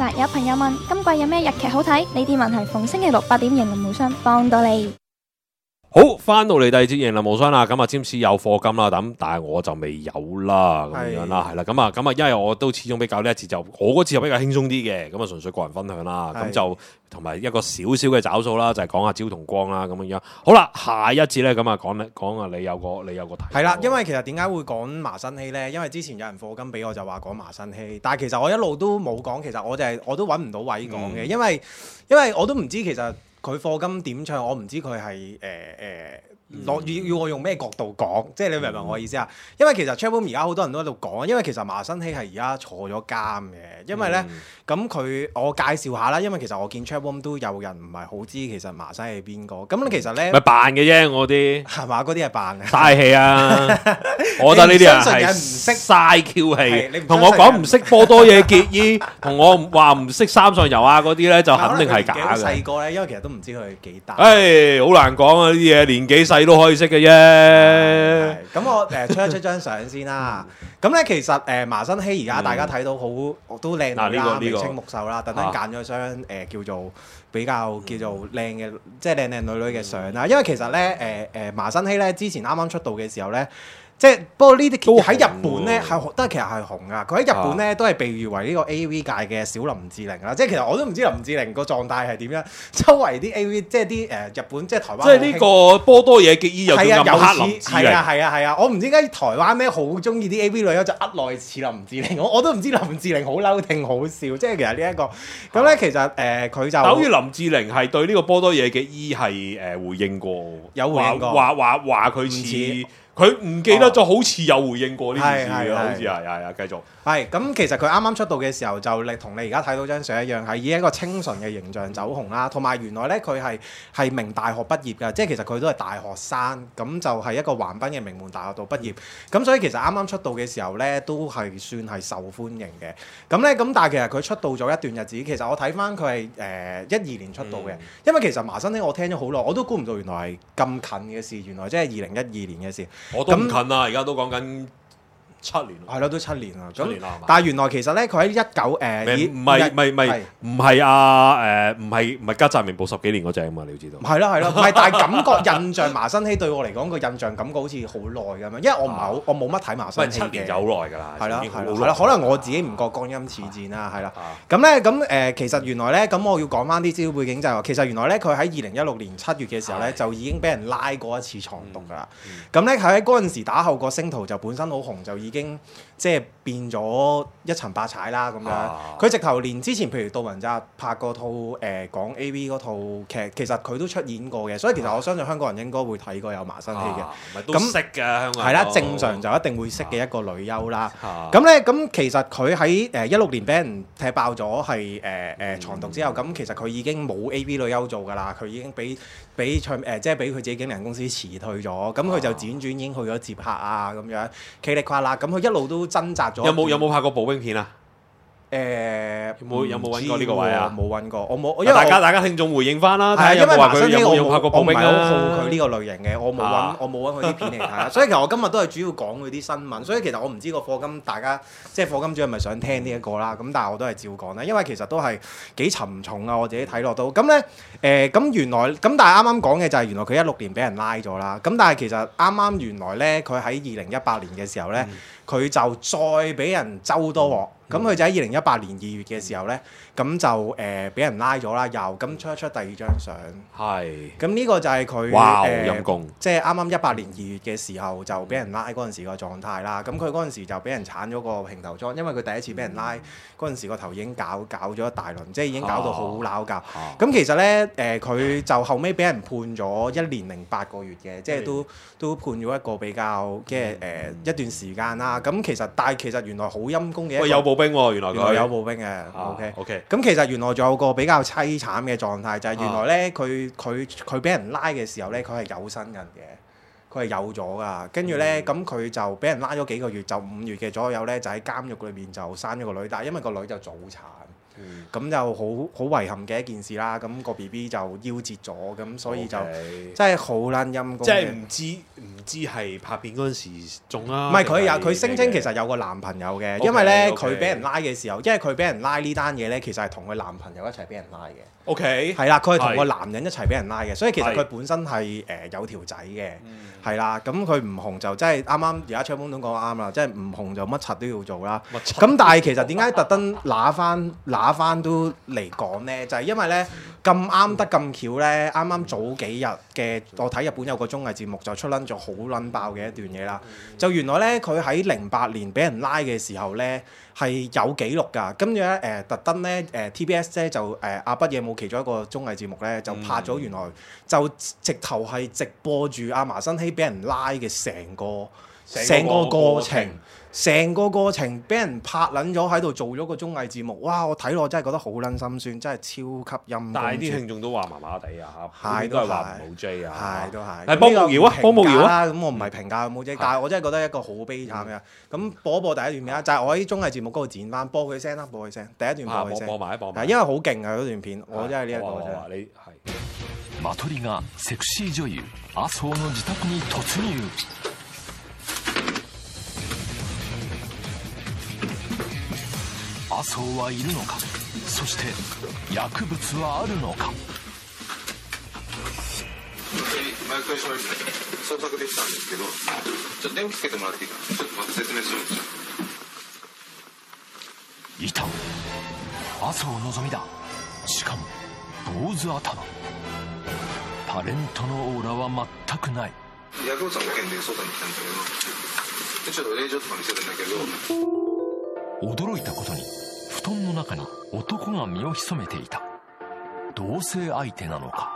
實有朋友問今季有咩日劇好睇？呢啲問題逢星期六8點型林無雙幫到你。 好，翻到嚟第二節贏林無雙啦，咁啊占士有課金啦，咁但係我就未有啦，咁樣啦，係啦，咁啊，因為我都始終比較呢一節就我嗰次就比較輕鬆啲嘅，咁啊純粹個人分享啦，咁就同埋一個少少嘅找數啦，就係講下招同光啦，咁樣。好啦，下一節咧，咁啊講啊，你有個題係啦，因為其實點解會講麻生希咧？因為之前有人課金俾我就話講麻生希，但係其實我一路都冇講，其實我都揾唔到位講嘅，因為我都唔知其實。佢課金點唱，我唔知佢係要我用咩角度講，即係你明唔明我意思啊？因為其實 Chatroom 而家好多人都喺度講，因為其實麻生希係而家坐咗監嘅，因為咧咁我介紹下啦，因為其實我見 Chatroom 都有人唔係好知其實麻生希係邊個，咁其實咧咪扮嘅啫，我啲係嘛？嗰啲係扮嘅， 嘥氣啊！我覺得呢啲人係唔識嘥 Q 氣，同我講唔識波多野結衣，同我話唔識三上悠亞嗰啲咧，就肯定係假嘅。 細個咧，因為其實都唔知佢幾大。 唉，好難講啊！呢啲嘢年紀細都可以識嘅啫。 咁我出張相先啦。咁咧其實麻生希而家大家睇到好都靚女啦，眉清目秀啦，特登揀咗張叫做比較叫做靚嘅，即係靚靚女女嘅相啦。因為其實咧麻生希咧之前啱啱出道嘅時候咧。即係不過呢啲喺日本咧都係其實係紅噶，佢喺日本咧都係被譽為呢個 A.V. 界嘅小林志玲啦。即係其實我都唔知林志玲個狀態係點樣，周圍啲 A.V. 即係啲日本即係台灣。即係呢個波多野結衣又叫暗黑林志玲。 係啊！我唔知點解台灣咩好中意啲 A.V. 女優就內似林志玲，我都唔知林志玲好嬲定好笑。即係其實呢一個咁咧，其實佢就好似林志玲係對呢個波多野結衣係回應過， 有回應過話佢似。佢唔記得咗，好似有回應過呢件事嘅，好似係繼續。 係咁，其實佢啱啱出道嘅時候就同你而家睇到張相一樣，係以一個清純嘅形象走紅啦。同埋原來咧佢係名大學畢業嘅，即係其實佢都係大學生，咁就係一個橫濱嘅名門大學度畢業。咁所以其實啱啱出道嘅時候咧，都係算係受歡迎嘅。咁但係其實佢出道咗一段日子，其實我睇翻佢係12年出道嘅，因為其實麻生希我聽咗好耐，我都估唔到原來係咁近嘅事，原來即係2012年嘅事。 我都唔近啦，而家都講緊7年。 係咯，都7年啦。 7年啦， 但係原來其實咧，佢喺唔係啊唔係吉澤明步10幾年嗰隻啊嘛，你要知道。 係咯，唔係，但係感覺印象麻生希對我嚟講個印象感覺好似好耐咁樣，因為我冇乜睇麻生希嘅。 7年就好耐㗎啦。 係啦，可能我自己唔覺光陰似箭啦，係啦。咁其實原來咧，咁我要講翻啲資料背景就係話，其實原來咧佢喺2016年7月嘅時候咧，就已經俾人拉過一次藏毒㗎啦。咁咧佢喺嗰陣時打後個星途就本身好紅，就已經即係變咗一層百踩啦咁樣。佢直頭連之前譬如杜汶澤拍嗰套講 A.V. 嗰套劇，其實佢都出演過嘅，所以其實我相信香港人應該會睇過有麻生希嘅。 咁識㗎香港人。 係啦，正常就一定會識嘅一個女優啦。咁其實佢喺16年俾人踢爆咗係藏毒之後，咁其實佢已經冇 A.V. 女優做㗎啦，佢已經俾即係俾佢自己經紀公司辭退咗，咁佢就輾轉已經去咗接客啊咁樣，噼里呱啦，咁佢一路都掙扎咗。 有冇拍過步兵片啊？有冇揾過呢個位啊？ 冇揾過，我冇。 因為大家聽眾回應翻啦，睇下有冇話佢有冇拍過步兵啊？ 我唔係好好佢呢個類型嘅，我冇揾佢啲片嚟睇。所以其實我今日都係主要講佢啲新聞。所以其實我唔知個課金大家即係課金主係咪想聽呢一個啦？咁但係我都係照講啦，因為其實都係幾沉重啊！我自己睇落都咁咧咁原來咁但係啱啱講嘅就係原來佢16年俾人拉咗啦。咁但係其實啱啱原來咧佢喺2018年嘅時候咧，佢就再俾人周多鑊。咁佢就喺2018年2月嘅時候咧，咁就俾人拉咗啦，又咁出第二張相。係。咁呢個就係佢陰公， 即係啱啱18年2月嘅時候就俾人拉嗰陣時個狀態啦。咁佢嗰陣時就俾人剷咗個平頭裝，因為佢第一次俾人拉嗰陣時個頭已經搞咗一大輪，即係已經搞到好鬧交。咁其實咧佢就後尾俾人判咗1年零8個月嘅，即係都判咗一個比較即係一段時間啦。咁但係其實原來好陰公嘅。 有步兵喎，原來佢有步兵嘅。OK。咁其實原來仲有個比較凄慘嘅狀態，就係原來咧佢俾人拉嘅時候咧，佢係有身孕嘅。 佢係有咗噶，跟住咧咁佢就俾人拉咗幾個月，就5月嘅左右咧就喺監獄裏邊就生咗個女，但係因為個女就早產。咁就好遺憾嘅一件事啦，咁個 BB 就夭折咗，咁所以就真係好撚陰公。 即係唔知係拍片嗰陣時中啦。 唔係佢聲稱其實有個男朋友嘅，因為咧佢俾人拉嘅時候，因為佢俾人拉呢單嘢咧，其實係同佢男朋友一齊俾人拉嘅。 OK， 係啦，佢係同個男人一齊俾人拉嘅，所以其實佢本身係有條仔嘅，係啦。咁佢唔紅就真係啱啱而家唱風都講啱啦，即係唔紅就乜柒都要做啦。咁但係其實點解特登揦翻都嚟講咧？就係因為咧咁啱得咁巧咧，啱啱早幾日嘅我睇日本有個綜藝節目就出撚咗好撚爆嘅一段嘢啦。就原來咧佢喺08年俾人拉嘅時候咧係有記錄㗎，跟住咧特登咧TBS 咧就阿北野武其中一個綜藝節目咧就拍咗原來就直頭係直播住阿麻生希俾人拉嘅成個過程。成個過程俾人拍撚咗喺度做咗個綜藝節目，哇！我睇落真係覺得好撚心酸，真係超級陰功。 但係啲聽眾都話麻麻地啊嚇， 係都係話唔好 J 啊， 係都係。 係幫無謠啊，幫無謠啊！ 咁我唔係評價冇 J，但係我真係覺得一個好悲慘嘅。咁播一播第一段片啦，就係我喺綜藝節目嗰度剪翻，播佢聲啦，播佢聲。第一段播佢聲。 播埋。 因為好勁啊嗰段片，我真係呢一個真係。 你係。 マトリがセクシー女優麻生の自宅に突入。麻生はいるのか、そして薬物はあるのか。 毎回捜索できたんですけど、ちょっと電気つけてもらっていいかな。ちょっとまた説明するんですよ。 いた、麻生のぞみだ。しかも坊主頭。タレントのオーラは全くない。 薬物の件で外に来たんだけど、ちょっと令状とか見せるんだけど。 驚いたことに布団の中に男が身を潜めていた。同性相手なのか。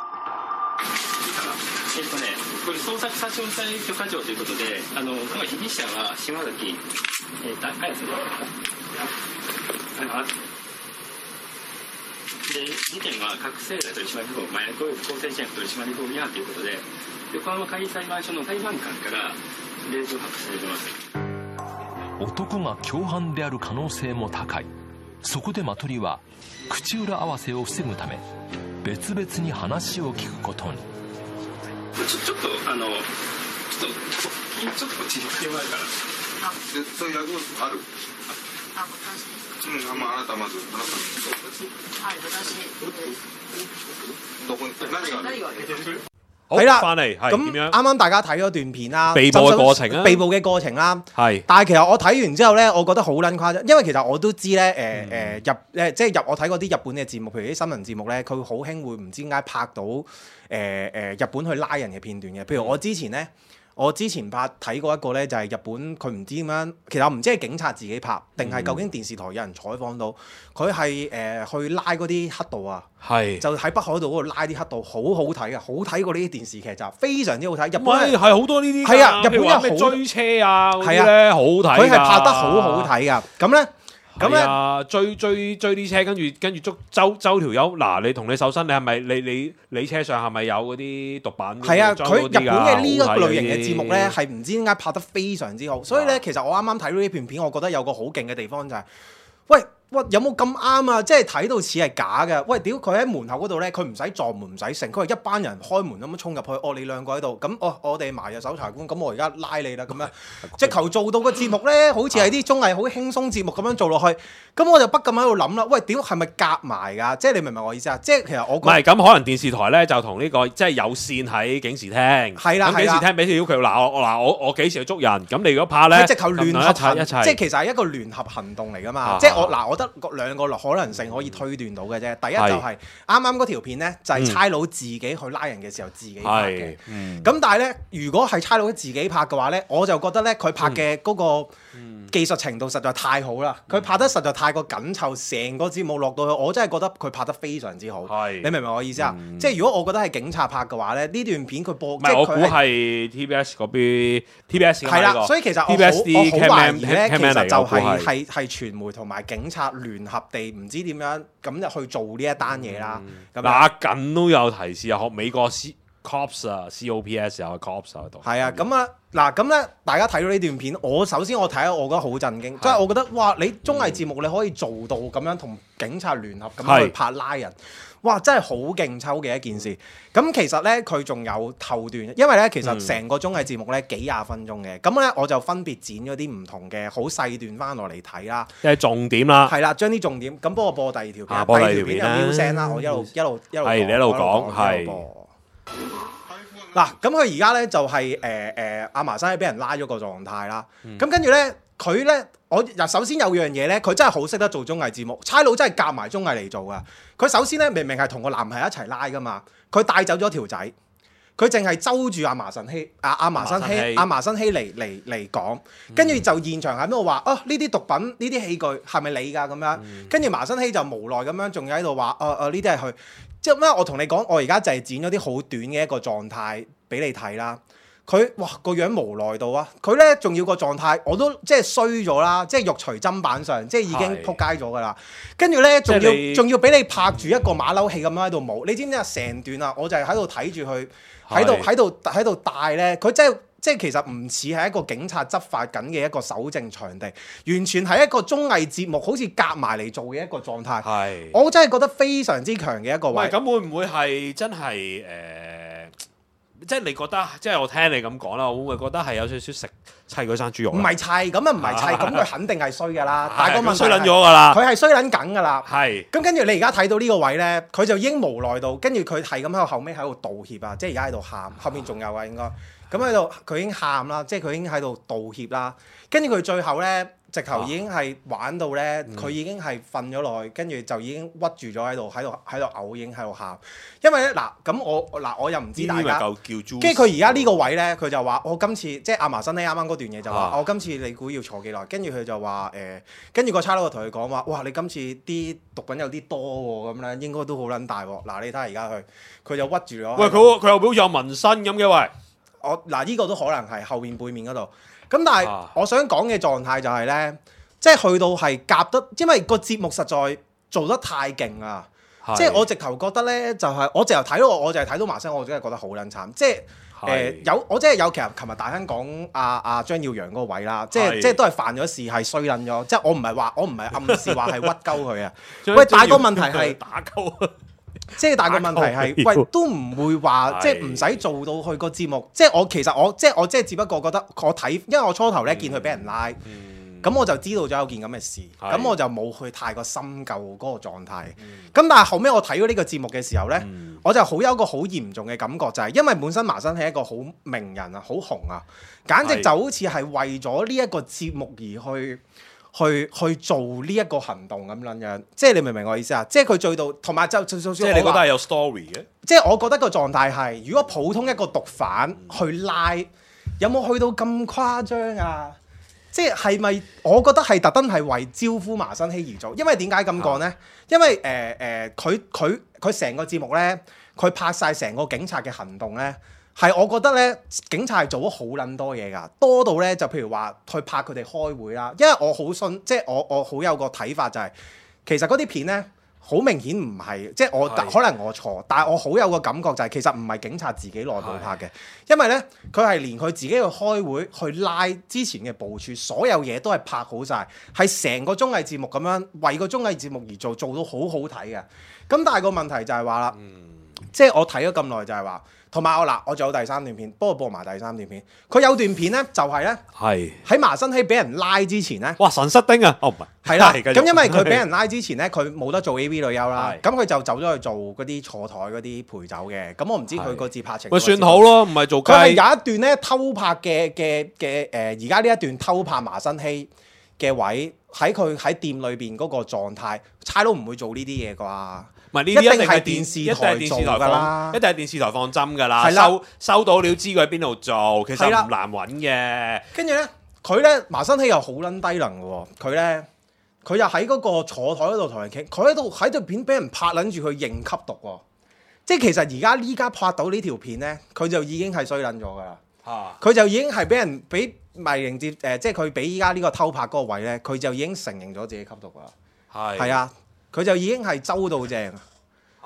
これ捜索差し押さえ許可状ということで、今被疑者は島崎綾瀬で、事件は覚醒剤取締法、麻薬及び公正治安取締法違反ということで、横浜簡易裁判所の裁判官から令状発付されています。 男が共犯である可能性も高い。そこでマトリは口裏合わせを防ぐため別々に話を聞くことに。 ちょっとこっちに来てもらうから。 そういう薬物ある？あなたまずはい私どこに何がある？ 係啦， 翻嚟係咁點樣？ 啱啱大家睇咗段片啦， 被捕嘅過程啦， 被捕嘅過程啦， 係。 但係其實我睇完之後咧，我覺得好撚誇張，因為其實我都知咧，即係我睇嗰啲日本嘅節目，譬如啲新聞節目咧，佢好興會唔知點解拍到日本去拉人嘅片段嘅。譬如我之前睇過一個咧，就係日本佢唔知點樣，其實我唔知係警察自己拍定係究竟電視台有人採訪到，佢係去拉嗰啲黑道啊，就喺北海道嗰度拉啲黑道，好好睇嘅，好睇過呢啲電視劇集，非常之好睇。日本係好多呢啲， 係啊，日本有咩追車啊嗰啲咧， 好睇。 佢係拍得好好睇㗎，咁咧。 咁咧追啲車，跟住捉周條友。嗱，你同你搜身，你係咪你車上係咪有嗰啲毒品？ 係啊，佢日本嘅呢一類型嘅節目咧，係唔知點解拍得非常之好。所以咧，其實我啱啱睇到呢片片，我覺得有個好勁嘅地方就係，喂，有冇咁啱啊？即係睇到似係假嘅。喂，屌佢喺門口嗰度咧，佢唔使撞門唔使成，佢係一班人開門咁樣衝入去。哦，你兩個喺度，咁我哋埋入搜查官，咁我而家拉你啦咁樣。直頭做到個節目咧，好似係啲綜藝好輕鬆節目咁樣做落去。咁我就不禁喺度諗啦，喂，屌係咪夾埋㗎？即係你明唔明我意思啊？即係其實我唔係咁，可能電視台咧就同呢個即係有線喺警視廳， 係啦， 咁警視廳俾條要求，我幾時去捉人？咁你如果怕咧， 佢直頭聯合一齊， 即係其實係一個聯合行動嚟㗎嘛。即係我覺得兩個可能性可以推斷到嘅啫。第一就係啱啱嗰條片咧，就係差佬自己去拉人嘅時候自己拍嘅。咁但係咧，如果係差佬自己拍嘅話咧，我就覺得咧佢拍嘅嗰個技術程度實在太好啦。佢拍得實在太過緊湊，成個節目落到去，我真係覺得佢拍得非常之好。你明唔明我意思啊？即係如果我覺得係警察拍嘅話咧，呢段片佢播，即係我估係 TBS 嗰邊 TBS 係啦。所以其實我好懷疑咧，其實就係傳媒同埋警察聯合地唔知點樣咁就去做呢一單嘢啦。 嗱，緊都有提示啊，學美國 Cops 啊 ，COPS 有 Cops 喺度。 係啊，咁啊嗱，咁咧大家睇到呢段片，首先我睇我覺得好震驚，即係我覺得哇，你綜藝節目你可以做到咁樣同警察聯合咁樣去拍拉人。哇！真係好勁抽嘅一件事。咁其實咧，佢仲有後段，因為咧其實成個綜藝節目咧幾廿分鐘嘅。咁咧我就分別剪咗啲唔同嘅好細段翻落嚟睇啦。 即係重點啦。 係啦，將啲重點。咁幫我播第二條片。 第二條片有標聲啦，我一路係你一路講係。 嗱，咁佢而家咧就係阿麻生係俾人拉咗個狀態啦。咁跟住咧，佢咧首先有樣嘢咧，佢真係好識得做綜藝節目，差佬真係夾埋綜藝嚟做噶。佢首先咧明明係同個男朋友一齊拉噶嘛，佢帶走咗條仔，佢淨係周住阿麻生希嚟講，跟住就現場喺度話呢啲毒品呢啲器具係咪你㗎咁樣？跟住麻生希就無奈咁樣仲喺度話呢啲係佢，即係咩？我同你講，我而家就係剪咗啲好短嘅一個狀態俾你睇啦。佢哇個樣無奈到啊！佢咧仲要個狀態，我都即係衰咗啦，即係肉隨砧板上，即係已經撲街咗噶啦。跟住咧仲要俾你拍住一個馬騮戲咁樣喺度舞，你知唔知啊？成段啊，我就係喺度睇住佢喺度帶咧，佢即係其實唔似係一個警察執法緊嘅一個搜證場地，完全係一個綜藝節目，好似夾埋嚟做嘅一個狀態。係，我真係覺得非常之強嘅一個位。 咁會唔會係真係即係你覺得，即係我聽你咁講啦，會唔會覺得係有少少食砌佢生豬肉？ 唔係砌，咁啊唔係砌，咁佢肯定係衰噶啦。但係個問題衰撚咗㗎啦，佢係衰撚緊㗎啦。 係。咁跟住你而家睇到呢個位咧，佢就已經無奈到，跟住佢係咁喺度後尾喺度道歉啊，即係而家喺度喊，後面仲有啊應該。咁喺度佢已經喊啦，即係佢已經喺度道歉啦。跟住佢最後咧，直頭已經係玩到咧，佢已經係瞓咗落去，跟住就已經屈住咗喺度嘔，已經喺度喊。因為咧咁我又唔知大家，跟住佢而家呢個位咧，佢就話我今次即係阿麻生咧啱啱嗰段嘢就話，我今次你估要坐幾耐？跟住佢就話跟住個差佬就同佢講話，哇！你今次啲毒品有啲多喎，咁咧應該都好撚大喎。嗱，你睇下而家佢就屈住咗。喂， 佢又好似有紋身咁嘅喂。 呢個都可能係後面背面嗰度，咁但係我想講嘅狀態就係咧，即係去到係夾得，因為個節目實在做得太勁啊！即係我直頭覺得咧，就係我直頭睇到麻生，我真係覺得好撚慘。即係我真係有其實琴日大亨講阿張耀揚嗰個位啦，即係都係犯咗事係衰撚咗。即係我唔係暗示話係屈鳩佢啊。喂，但係個問題係打鳩。 即係但係個問題係，喂都唔會話即係唔使做到去個節目。即係我其實我即係只不過覺得我睇，因為我初頭咧見佢俾人拉，咁我就知道咗有件咁嘅事，咁我就冇去太過深究嗰個狀態。咁但係後尾我睇咗呢個節目嘅時候咧，我就好有一個好嚴重嘅感覺，就係因為本身麻生係一個好名人啊，好紅啊，簡直就好似係為咗呢一個節目而去做呢一個行動咁樣，即係你明唔明我意思啊？即係佢醉到，同埋即係你覺得係有 story 嘅？ 即係我覺得個狀態係，如果普通一個毒販去拉，有冇去到咁誇張啊？即係咪？我覺得係特登係為招呼麻生希而做，因為點解咁講呢？因為佢成個節目呢，佢拍晒成個警察嘅行動呢。係，我覺得咧，警察係做咗好撚多嘢㗎，多到咧就譬如話去拍佢哋開會啦。因為我好信，即係我好有個睇法就係，其實嗰啲片咧好明顯唔係，即係我可能我錯，但係我好有個感覺就係其實唔係警察自己內部拍嘅，因為咧佢係連佢自己去開會去拉之前嘅部署，所有嘢都係拍好晒，係成個綜藝節目咁樣為個綜藝節目而做到好好睇嘅。咁但係個問題就係話啦，即係我睇咗咁耐就係話。同埋我仲有第三段片，幫我播埋第三段片。佢有段片咧，就係咧，喺麻生希俾人拉之前咧， 哇神失丁啊！哦唔係， 係啦。咁因為佢俾人拉之前咧，佢冇得做 AV 女優啦，咁佢就走咗去做嗰啲坐台嗰啲陪酒嘅。咁我唔知佢個自拍情。 咪算好咯，唔係做雞。 佢係有一段咧偷拍嘅而家呢一段偷拍麻生希嘅位喺佢喺店裏邊嗰個狀態，差佬唔會做呢啲嘢啩？ 唔係呢啲一定係電視台做㗎啦， 一定係電視台放針㗎啦。收到料知佢喺邊度做，其實唔難揾嘅。 跟住咧，佢咧麻生希又好撚低能嘅喎，佢又喺嗰個坐台嗰度同人傾，佢喺度片俾人拍撚住佢認吸毒喎。即係其實依家拍到呢條片咧，佢就已經係衰撚咗㗎啦。佢就已經係俾人俾迷靈接即係佢俾依家呢個偷拍嗰個位咧，佢就已經承認咗自己吸毒㗎啦。係啊。佢就已經係周到正，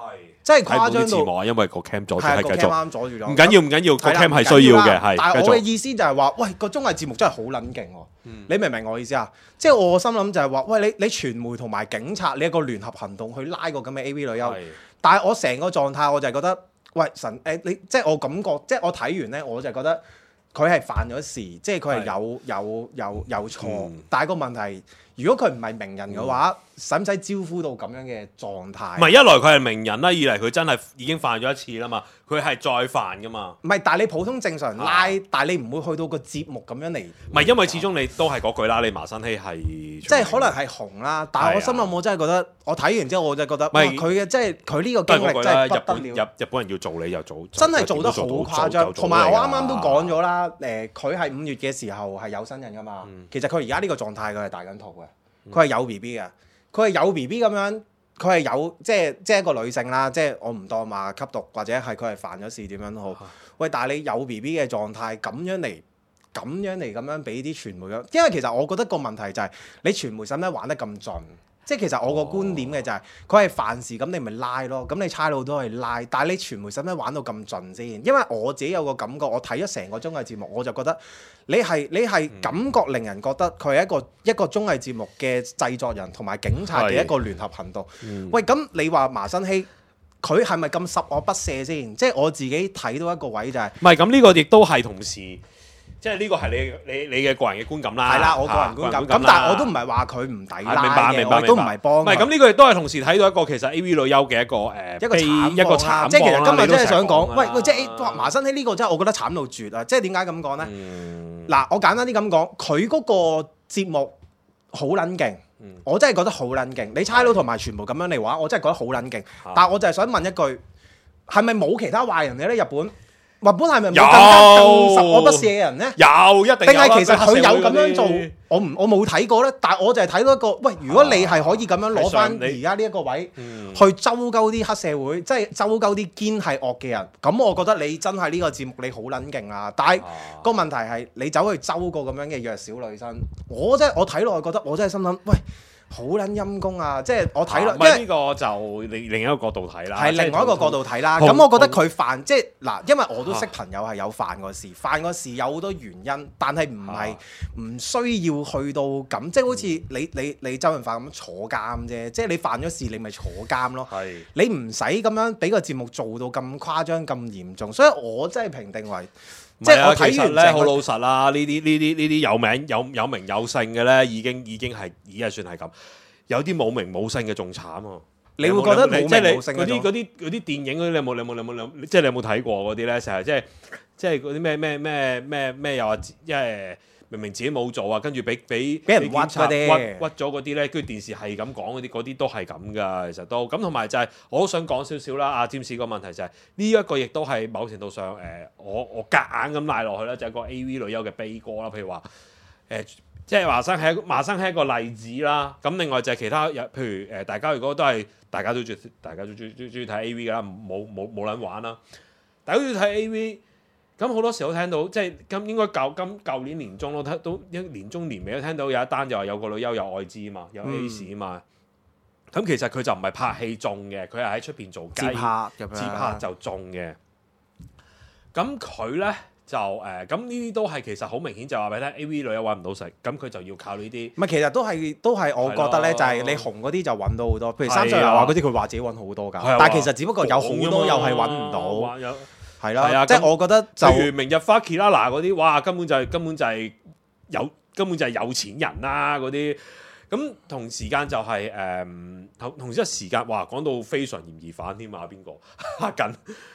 真係睇唔到誇張到啲字幕啊，因為個 cam 阻住， 係個係繼 cam 續。 啱阻住咗。 唔緊要，唔緊要，個係啦 cam 係需要嘅，係。 但係繼續。 我嘅意思就係話，喂個綜藝節目真係好撚勁喎！你明唔明我意思啊？即係我心諗就係話，喂你傳媒同埋警察，你一個聯合行動去拉個咁嘅 AV 女優， 係但係我成個狀態我就係覺得，喂神你即係我感覺，即係我睇完咧，我就係覺得佢係犯咗事，即係佢係有錯，但係個問題，如果佢唔係名人嘅話，使唔使招呼到咁樣嘅狀態？ 唔係一來佢係名人啦，二嚟佢真係已經犯咗一次啦嘛，佢係再犯噶嘛。 唔係，但係你普通正常人拉，但係你唔會去到個節目咁樣嚟。 唔係因為始終你都係嗰句啦，你麻生希係即係可能係紅啦，但係我心諗我真係覺得，我睇完之後我就覺得，哇佢嘅即係佢呢個經歷真係不得了。 日本人要做你又做， 真係做得好誇張。同埋我啱啱都講咗啦，佢係5月嘅時候係有新人噶嘛。其實佢而家呢個狀態佢係大緊肚嘅，佢係有 BB 嘅，佢係有 BB 咁樣。佢係有即係一個女性啦，即係我唔當話吸毒或者係佢係犯咗事點樣都好。喂，但係你有 BB 嘅狀態咁樣嚟俾啲傳媒嘅，因為其實我覺得個問題就係你傳媒使唔使玩得咁盡？即係其實我個觀點嘅就係佢係犯事咁你咪拉咯，咁你差佬都係拉，但係你傳媒使唔使玩到咁盡先？因為我自己有個感覺，我睇咗成個綜藝節目，我就覺得你係感覺令人覺得佢係一個綜藝節目嘅製作人同埋警察嘅一個聯合行動。喂，咁你話麻生希佢係咪咁十惡不赦先？即係我自己睇到一個位就係唔係咁呢個亦都係同時。即係呢個係你嘅個人嘅觀感啦。 係啦，我個人觀感。咁但係我都唔係話佢唔抵拉嘅，我都唔係幫。 唔係咁呢個亦都係同時睇到一個其實 AV 女優嘅一個慘況。 即係其實今日真係想講，喂，即係麻生希呢個真係我覺得慘到絕啊！即係點解咁講咧？嗱，我簡單啲咁講，佢嗰個節目好撚勁，我真係覺得好撚勁。你差佬同埋全部咁樣嚟話，我真係覺得好撚勁。但係我就係想問一句，係咪冇其他壞人嘅咧？日本係咪冇更十惡不赦嘅人咧？ 有，一定有。 定係其實佢有咁樣做，我冇睇過咧。但係我就係睇到一個，喂，如果你係可以咁樣攞翻而家呢一個位去周鳩啲黑社會，即係周鳩啲堅係惡嘅人，咁我覺得你真係呢個節目你好撚勁啊！但係個問題係你走去周個咁樣嘅弱小女生，我睇落去覺得我真係心諗，喂。好撚陰功啊！即係我睇落，因為呢個就另一個角度睇啦。 係另外一個角度睇啦。咁我覺得佢犯即係嗱，因為我都識朋友係有犯過事，犯過事有好多原因，但係唔需要去到咁，即係好似你周潤發咁坐監啫。即係你犯咗事，你咪坐監咯。你唔使咁樣俾個節目做到咁誇張、咁嚴重，所以我真係評定為。 即係我睇完咧，好老實啦。呢啲有名有姓嘅咧，已經係算係咁。有啲冇名冇姓嘅仲慘啊！ 你會覺得冇名冇姓嗰啲電影嗰啲，你有冇？即係你有冇睇過嗰啲咧？成日即係嗰啲咩又話，因為明明自己冇做啊，跟住俾人屈咗嗰啲咧，跟住電視係咁講嗰啲都係咁噶，其實都咁同埋就係我都想講少少啦。阿占士個問題就係呢一個亦都係某程度上我夾硬咁賴落去啦，就係個 AV 女優嘅悲歌啦。譬如話即係麻生係一個例子啦。咁另外就係其他譬如大家如果都係大家都中意睇 AV 噶啦，冇撚玩啦，大家都中意睇 AV。咁好多時候聽到，即係應該舊年年中都年中年尾都聽到有一單就話有個女優有愛滋啊嘛，有 AIDS 啊嘛。咁其實佢就唔係拍戲中嘅，佢係喺出邊做接拍就中嘅。咁佢咧就咁呢啲都係其實好明顯就話俾你聽 AV 女優揾唔到食，咁佢就要靠呢啲。 唔係，其實都係我覺得咧，就係你紅嗰啲就揾到好多，譬如三上悠亞嗰啲，佢話自己揾好多㗎，但係其實只不過有好多又係揾唔到。係啦，即係我覺得例如明日花 Kirana 嗰啲，哇，根本就係有錢人啦嗰啲。咁同時間就係同一時間，哇，講到非常嫌疑犯添啊，邊個嚇緊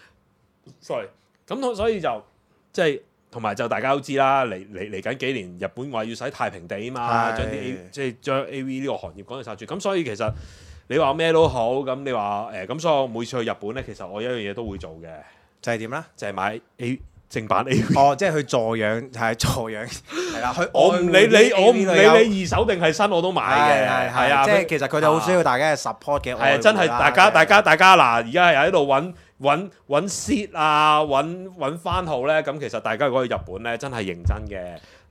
？sorry， 咁所以就即係同埋就大家都知啦，嚟緊幾年，日本話要洗太平地啊嘛，將 AV 呢個行業趕去殺絕。咁所以其實你話咩都好，咁你話咁，所以我每次去日本咧，其實我一樣嘢都會做嘅。 就係點咧？ 就係買正版 AV。 哦，即係去助養，係啦。 我唔理你二手定係新，我都買嘅。係啊， 即係其實佢哋好需要大家嘅 support 嘅。 係啊，真係大家嗱，而家係喺度揾 seat 啊，揾番號咧。咁其實大家如果去日本咧，真係認真嘅。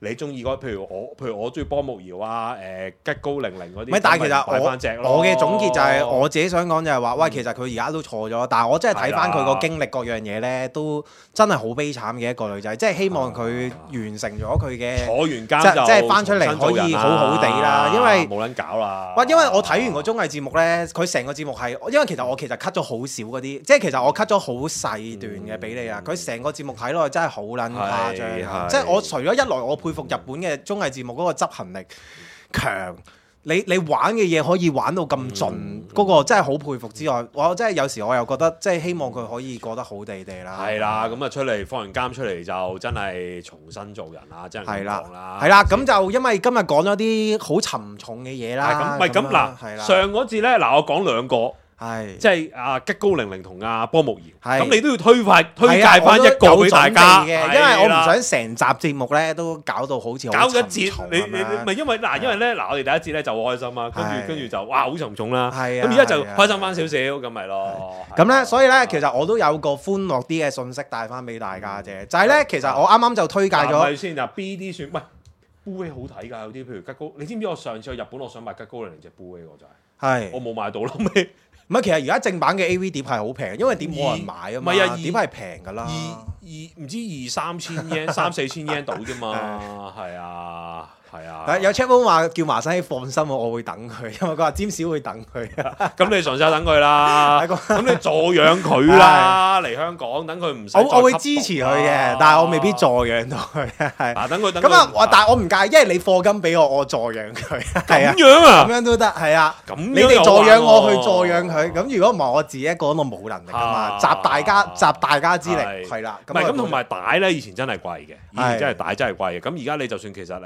你中意嗰，譬如我中意波木瑤啊，吉高玲玲嗰啲， 唔係，但係其實擺翻隻咯。 我嘅總結就係我自己想講就係話，喂，其實佢而家都錯咗，但係我真係睇翻佢個經歷各樣嘢咧，都真係好悲慘嘅一個女仔，即係希望佢完成咗佢嘅坐完監就即係翻出嚟可以好好地啦，因為冇撚搞啦。 因為我睇完個綜藝節目咧，佢成個節目係，因為其實我 cut 咗好少嗰啲，即係其實我 cut 咗好細段嘅俾你啊。佢成個節目睇落去真係好撚誇張，即係我除咗一來我佩服日本嘅綜藝節目嗰個執行力強，你玩嘅嘢可以玩到咁盡，嗰個真係好佩服之外，我真係有時我又覺得即係希望佢可以過得好地地啦。 係啦，咁啊出嚟放完監出嚟就真係重新做人啦，真係咁講啦。 係啦，咁就因為今日講咗啲好沉重嘅嘢啦。 咁唔係咁嗱，上嗰節咧嗱，我講兩個。係，即係阿吉高玲玲同阿波木瑤，咁你都要推介翻一個俾大家， 因為我唔想成集節目咧都搞到好似搞一節，你唔係因為咧嗱，我哋第一節咧就好開心啊，跟住就哇好沉重啦，咁而家就開心翻少少咁咪咯。 咁咧，所以咧其實我都有個歡樂啲嘅信息帶翻俾大家啫，就係咧其實我啱啱就推介咗， 係先嗱 BD 算，喂 Blu-ray 好睇㗎，有啲譬如吉高，你知唔知我上次去日本我想買吉高玲玲隻 Blu-ray 我就係，我冇買到啦尾。 唔係，其實而家正版嘅 AV 碟係好平，因為碟冇人買啊嘛。唔係啊，碟係平㗎啦。 唔知2-3千 yen、3-4千 yen 到啫嘛。係啊。 有 check 話叫麻生希放心，我會等佢，因為佢話詹士會等佢。 咁你嘗試下等佢啦。咁你助養佢啦，嚟香港等佢唔使。 我會支持佢嘅，但係我未必助養到佢。係。 等佢。 咁啊，但係我唔介意，因為你課金俾我助養佢。係啊。 咁樣啊？ 咁樣都得，係啊。 咁你哋助養我去助養佢，咁如果唔係我自己一個我冇能力㗎嘛，集大家之力係啦。 唔係咁，同埋帶咧，以前真係貴嘅，以前真係帶真係貴嘅。咁而家你就算其實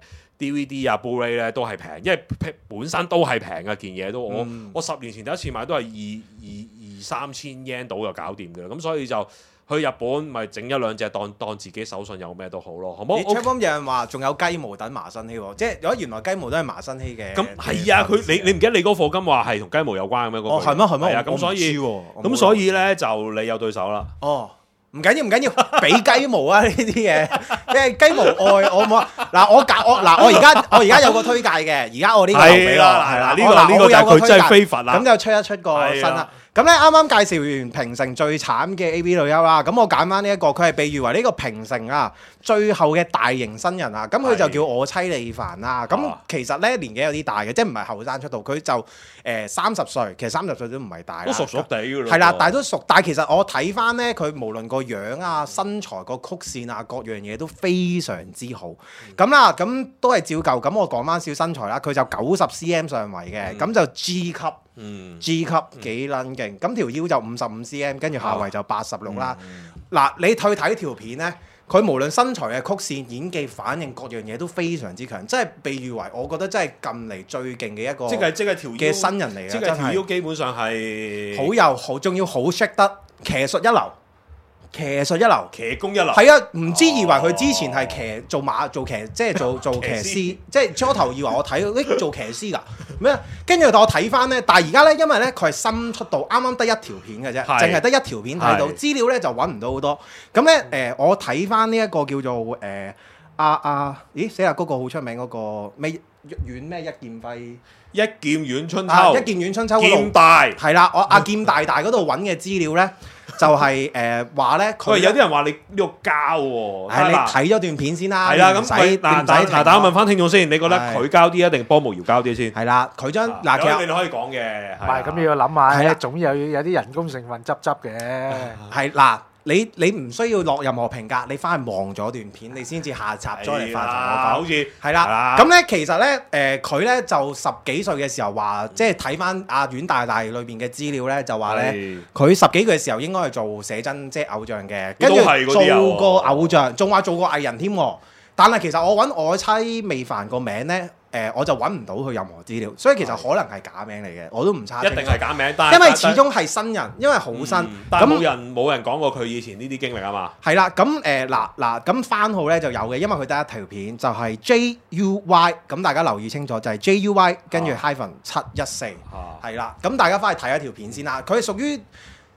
DVD 啊 Blu-ray 咧都係平，因為本身都係平嘅件嘢都，我10年前第一次買都係2-3千 yen 到就搞掂嘅啦，咁所以就去日本咪整一兩隻當自己手信有咩都好咯，好冇？ 你 check 有人話仲有雞毛等麻生希喎，即係如果原來雞毛都係麻生希嘅。 咁係啊，你唔記得你嗰個課金話係同雞毛有關嘅咩？ 哦係咩？ 係啊，咁所以咧就你有對手啦。 哦。唔緊要，俾雞毛啊呢啲嘢，即係雞毛愛我冇嗱，我而家有個推介嘅，而家我呢個留俾我，係啦， 呢個就係佢真係非法啦， 咁就出一出個新啦。咁咧啱啱介紹完平成最慘嘅 AV 女優啦，咁我揀翻呢一個，佢係被譽為呢個平成啊最後嘅大型新人啊，咁佢就叫我妻利凡啦。咁其實咧年紀有啲大嘅，即係唔係後生出道，佢就30歲，其實30歲都唔係大啦， 都熟地㗎啦。 係啦，但係都熟，但係其實我睇翻咧，佢無論個樣啊、身材個曲線啊，各樣嘢都非常之好。咁啦，咁都係照舊。咁我講翻少身材啦，佢就90 cm 上圍嘅，咁就 G 級。G 級幾撚勁，咁條腰就55 cm， 跟住下圍就86啦。嗱，你去睇條片咧，佢無論身材嘅曲線、演技、反應各樣嘢都非常之強，即係被譽為我覺得真係近嚟最勁嘅一個，即係條腰嘅新人嚟嘅， 即係條腰基本上係好有好，仲要好識得騎術一流。 騎功一流， 係啊！唔知以為佢之前係做騎，即係做騎師，即係初頭以為我睇做騎師㗎咩？跟住我睇翻咧，但係而家咧，因為咧佢係新出道，啱啱得一條片嘅啫，淨係得一條片睇到資料咧就揾唔到好多。咁咧我睇翻呢一個叫做咦死啦！嗰個好出名嗰個咩阮咩一劍輝。 一劍阮春秋， 一劍阮春秋嗰度劍大係啦，我阿劍大嗰度揾嘅資料咧，就係話咧佢有啲人話你呢個膠喎， 係你睇咗段片先啦， 係啦咁嗱， 但我問翻聽眾先，你覺得佢膠啲啊定波無瑤膠啲先？ 係啦，佢將嗱其實你可以講嘅， 唔係咁你要諗下，總有啲人工成分執嘅， 係嗱。你唔需要落任何評價，你翻去望咗段片，你先至下集再嚟發同我講。 好似係啦，咁咧其實咧佢咧就10幾歲嘅時候話，即係睇翻阿阮大大裏邊嘅資料咧，就話咧佢10幾歲嘅時候應該係做寫真即係偶像嘅，跟住做過偶像，仲話做過藝人添。但係其實我揾我妻未凡個名咧。我就揾唔到佢任何資料，所以其實可能係假名嚟嘅，我都唔差。 一定係假名， 因為始終係新人，因為好新。 但冇人講過佢以前呢啲經歷啊嘛。 係啦，咁嗱，咁番號咧就有嘅，因為佢得一條片，就係 JUY， 咁大家留意清楚，就係 JUY 跟住 -714，係啦，咁大家翻去睇一條片先啦。佢係屬於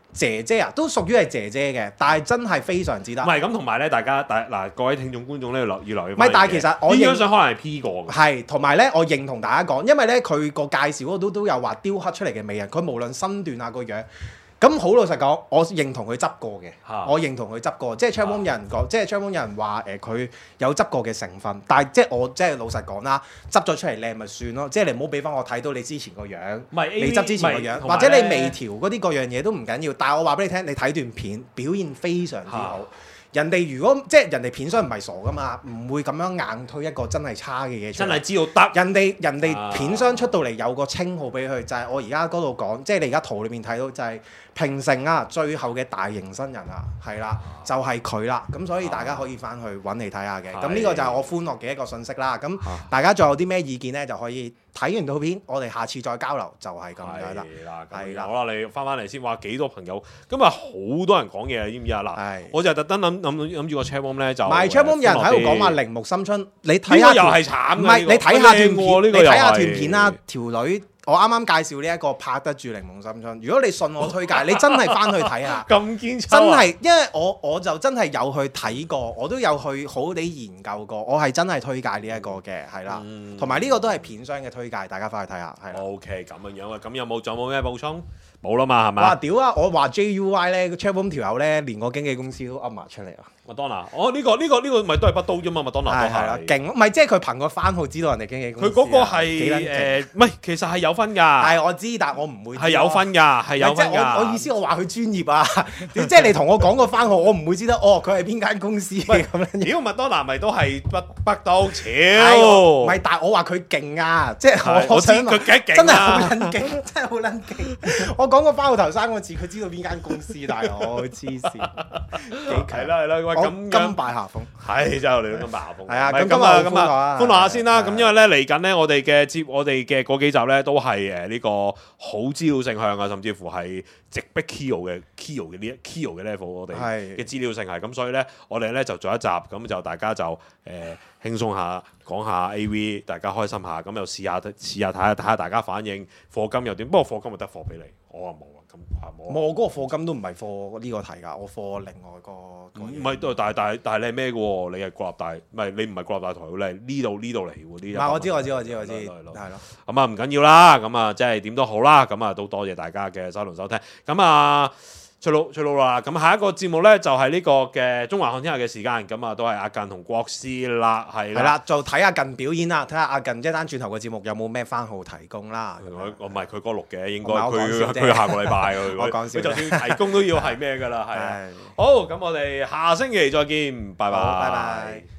姐姐啊，都屬於係姐姐嘅，但係真係非常之得。 唔係咁，同埋咧，大家嗱各位聽眾觀眾咧要留意。 唔係，但係其實我呢張相可能係 P 過嘅。 係，同埋咧，我認同大家講，因為咧佢個介紹嗰度都有話雕刻出嚟嘅美人，佢無論身段啊個樣。咁好老實講，我認同佢執過嘅，我認同佢執過，即係 Chatroom 有人講，即係 Chatroom 有人話佢有執過嘅成分，但係即係我即係老實講啦，執咗出嚟靚咪算咯，即係你唔好俾翻我睇到你之前個樣，你執之前個樣，或者你微調嗰啲各樣嘢都唔緊要，但係我話俾你聽，你睇段片表現非常之好。人哋如果即係人哋片商唔係傻噶嘛，唔會咁樣硬推一個真係差嘅嘢出嚟。 真係知道得。 人哋片商出到嚟有個稱號俾佢，就係我而家嗰度講，即係你而家圖裏面睇到就係平成啊，最後嘅大型新人啊，係啦，就係佢啦。咁所以大家可以翻去揾嚟睇下嘅。咁呢個就係我歡樂嘅一個信息啦。咁大家仲有啲咩意見呢？就可以睇完套片，我哋下次再交流，就係咁樣啦。係啦， 好啦，你翻嚟先，話幾多朋友？今日好多人講嘢啊，知唔知啊？嗱，我就特登諗住個 chatroom 咧就，唔係 chatroom 有人喺度講話鈴木深春，你睇下又係慘， 唔係你睇下段片， 你睇下段片啦，條女。我啱啱介紹呢一個拍得住檸檬深春，如果你信我推介，你真係翻去睇下。 咁堅真係，因為我就真係有去睇過，我都有去好地研究過，我係真係推介呢一個嘅，係啦。同埋呢個都係片商嘅推介，大家翻去睇下，係啦。 OK， 咁樣啊，咁仲有冇咩補充？冇啦嘛，係咪？ 哇屌啊！我話 JUY 咧，Chatroom 條友咧，連個經紀公司都噏埋出嚟啊！ 麥當娜，呢個咪都係不刀啫嘛，麥當娜都係勁，唔係即係佢憑個番號知道人哋經紀公司。 佢嗰個係唔係其實係有分㗎。 係我知，但係我唔會。係有分㗎，係有分㗎。 我意思我話佢專業啊，即係你同我講個番號，我唔會知得哦，佢係邊間公司咁樣。 屌麥當娜咪都係北刀超。 唔係，但係我話佢勁啊，即係我知佢幾勁， 真係好撚勁，真係好撚勁。我講個番號頭3個字，佢知道邊間公司，大佬黐線，幾強係啦，喂咁金敗下風， 係真係嚟到金敗下風。係啊， 咁歡樂下先啦。咁因為咧嚟緊咧，我哋嘅嗰幾集咧都係呢個好資料性向啊，甚至乎係直逼 Kyo 嘅 level， 我哋嘅資料性係咁，所以咧我哋咧就做一集，咁就大家就輕鬆下講下 AV， 大家開心下，咁又試下睇下大家反應，課金又點？不過課金咪得課俾你，我啊冇啊，咁冇。 我嗰個課金都唔係課呢個題㗎，我課另外個。 唔係，但係你係咩嘅喎？你係國立大，唔係你唔係國立大台，你係呢度嚟喎。呢我知，係咯。 咁啊唔緊要啦，咁啊即係點都好啦，咁啊都多謝大家嘅收聽。咁啊出路啦，咁下一個節目咧就係呢個嘅中環看天下嘅時間，咁啊都係阿近同國師啦，係啦， 就睇阿近表演啦，睇下阿近一單轉頭嘅節目有冇咩番號提供啦。 我唔係佢嗰錄嘅，應該佢下個禮拜我講笑， 佢就算提供都要係咩㗎啦，係。好，咁我哋下星期再見，拜拜。